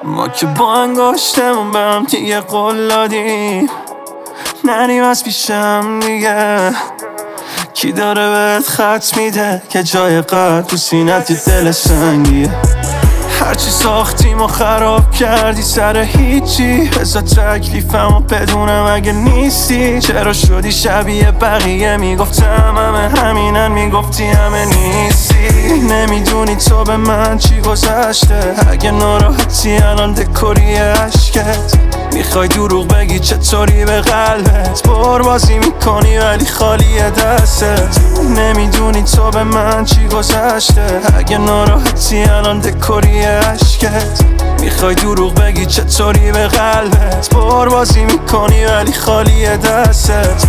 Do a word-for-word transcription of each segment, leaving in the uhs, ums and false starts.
ما که با انگاشتمون به هم دیگه قول دادیم نریم از پیشم دیگه. کی داره بهت خط میده که جای قلب تو سینت دل سنگیه؟ هرچی ساختیم و خراب کردی سر هیچی. بذار تکلیفمو بدونم اگه نیستی. چرا شدی شبیه بقیه؟ میگفتم همه همینن، میگفتی همه نیستی. نمیدونی تو به من چی گذشته. اگه ناراحتی الان دکوری عشقت. میخوای دروغ بگی چطوری به قلبت. پربازی میکنی ولی خالی دستت. نمیدونی تو به من چی گذشته. اگه ناراحتی الان دکوری عشقت. میخوای دروغ بگی چطوری به قلبت. پربازی میکنی ولی خالی دستت.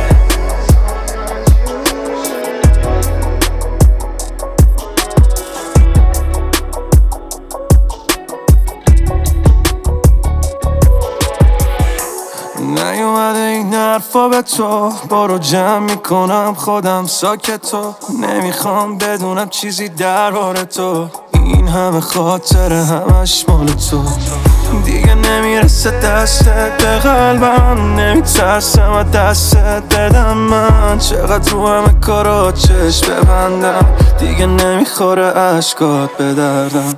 نیومده این حرفا به تو. برو جمع میکنم خودم ساکتو. نمیخوام بدونم چیزی درباره تو. این همه خاطره همش مال تو. دیگه نمیرسه دستت به قلبم. نمیترسم و دستت بدم من. چقدر رو همه کارا چشم ببندم. دیگه نمیخوره عشقات به دردم.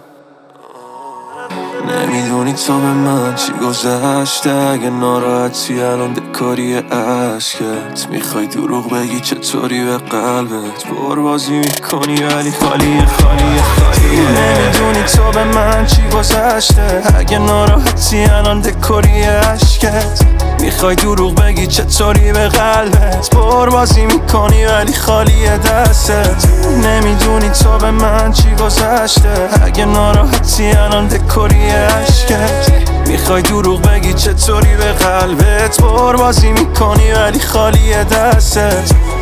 نمیدونی تو به من چی گذشته. اگه ناراحتی الان دکاری عشقت. میخوای دروغ بگی چطوری به قلبت. پربازی میکنی ولی خالی خالی خالی. نمیدونی تو به من چی گذشته. اگه ناراحتی الان دکاری عشقت. میخوای دروغ بگی چطوری به قلبت. پربازی میکنی ولی خالی دستت. نمیدونی تو به من چی گذشته. اگه ناراحتی الان دکوری عشقت. میخوای دروغ بگی چطوری به قلبت. پربازی میکنی ولی خالی دستت.